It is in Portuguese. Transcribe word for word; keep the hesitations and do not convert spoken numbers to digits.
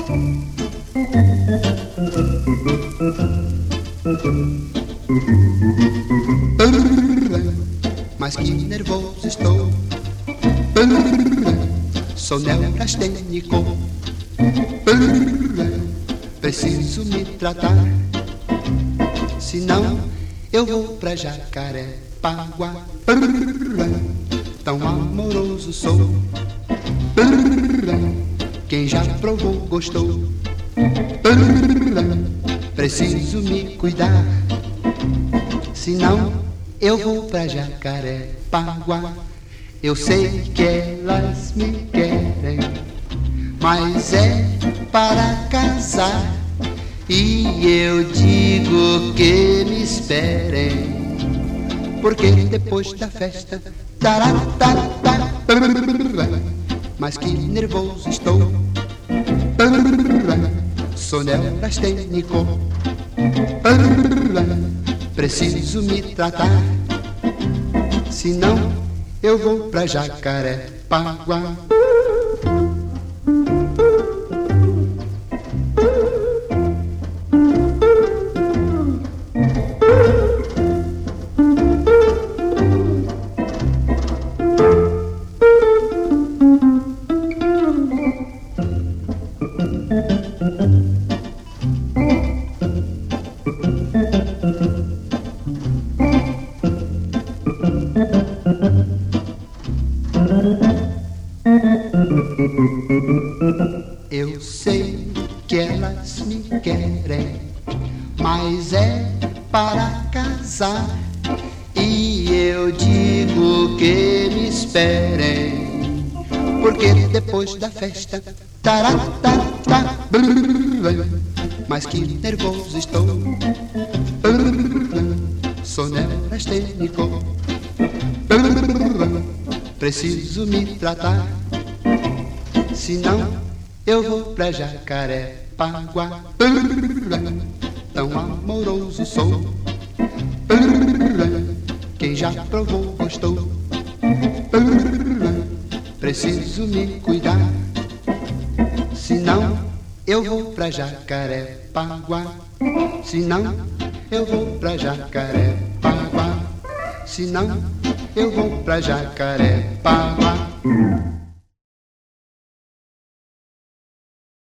Mas que nervoso estou, sou neurastênico, preciso me tratar, senão eu vou pra Jacarepaguá. Tão amoroso sou, quem já provou gostou, preciso me cuidar, senão eu vou pra Jacarepaguá. Eu sei que elas me querem, mas é para casar, e eu digo que me esperem, porque depois da festa taratata, mas que nervoso estou, sou neurastênico, preciso me tratar, senão eu vou pra Jacarepaguá. Eu sei que elas me querem, mas é para casar, e eu digo que me esperem, porque depois da festa taratata, mas que nervoso estou, sou neurastênico, preciso me tratar, senão eu vou pra Jacarepaguá. Tão amoroso sou, quem já provou gostou, preciso me cuidar, senão eu vou pra Jacarepaguá. Senão eu vou pra Jacarepaguá. Senão eu vou pra Jacarepaguá.